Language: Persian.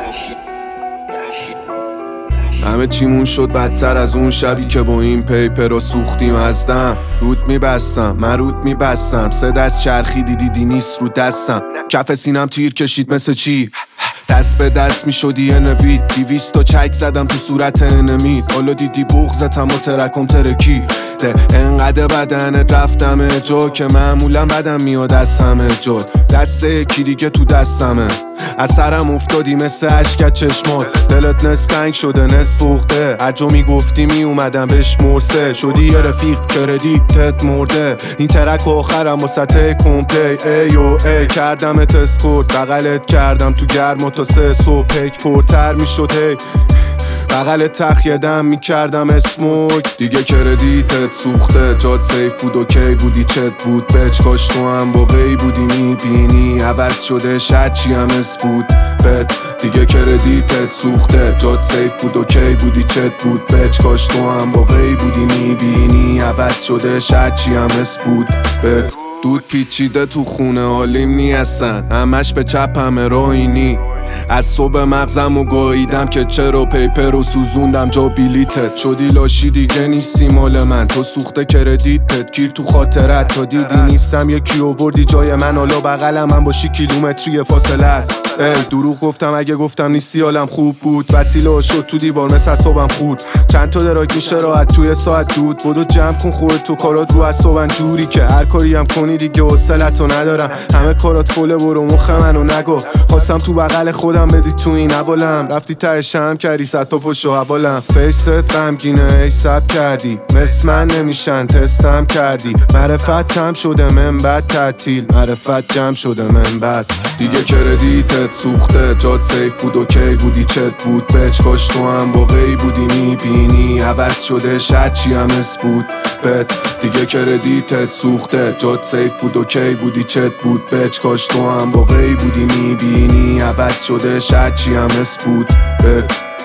همه چیمون شد بدتر از اون شبی که با این پیپر رو سوختیم از دم. رود میبستم من رود میبستم، سه دست چرخی دیدی نیست رو دستم. کف سینم تیر کشید مثل چی، دست به دست میشدی یه نوید. 200 تا چک زدم تو صورت انمید، حالا دیدی بغضتم و ترکم ترکی ده. انقدر بدنت رفتم جا که معمولا بدم میاد از همه جا. دست یکی دیگه تو دستمه، از سرم افتادی مثل اشکت چشمات. دلت نصف تنگ شده نصف فوخته، هر جا میگفتی میومدم بهش مرسه. شدی یه رفیق کردیتت مرده، این ترک آخرم واسه کمپلی. ای و ای کردمت اسکورت، بغلت کردم تو گرما تا 3 صبح. پیک پرتر میشد بغل تخیدم میکردم اسموک. دیگه کردیتت سوخته، جات سیف بود اوکی بودی چت بود. بچ کاش تو هم واقعی بودی میبینی، عوض شده شرط چی هم اس بود بت. دیگه کردیتت سوخته، جات سیف بود اوکی بودی چت بود. بچ کاش تو هم واقعی بودی میبینی، عوض شده شرط چی هم اس بود بت. دود پیچیده تو خونه حالیم نیستن، همش به چپ همه راینی. از صبح مغزم و گاییدم که چرا پیپر رو سوزوندم جا بلیتت. شدی لاشی دیگه نیستی مال من، تو سوخته کردیتت گیر تو خاطرت. تا دیدی نیستم یکی آوردی جای من، حالا بغلم من باشی کیلومتری فاصله. دروغ گفتم اگه گفتم نیستی حالم خوب بود. وسیله شد تو دیوار مثل اعصابم خورد، چند تا دراک میشه راحت توی ساعت دود. بدو جمع کن خودت تو کارات رو اعصابم جوری که هر کاری هم کنی دیگه حوصله‌تو ندارم. همه کارات فوله برو مخ منو نگو، خواستم تو بغل خودم بدی تو این حوالم. رفتی ته شم کردی صد تا فش و حوالم. فیست غمگینه ای سب کردی، مثل من نمیشن تستم کردی. معرفت هم شده من بد تعطیل، معرفت جمع شده من بد. دیگه کردیتت سوخته، جات سیف بود اوکی بودی چت بود. بچ کاش تو هم واقعی بودی میبینی، عوض شده شرط چی هم اس بود بت. دیگه کردیتت سوخته، جات سیف بود اوکی بودی چت بود. بچ کاش تو هم واقعی بودی میبینی، عوض شده شرط چی هم اس بود بت.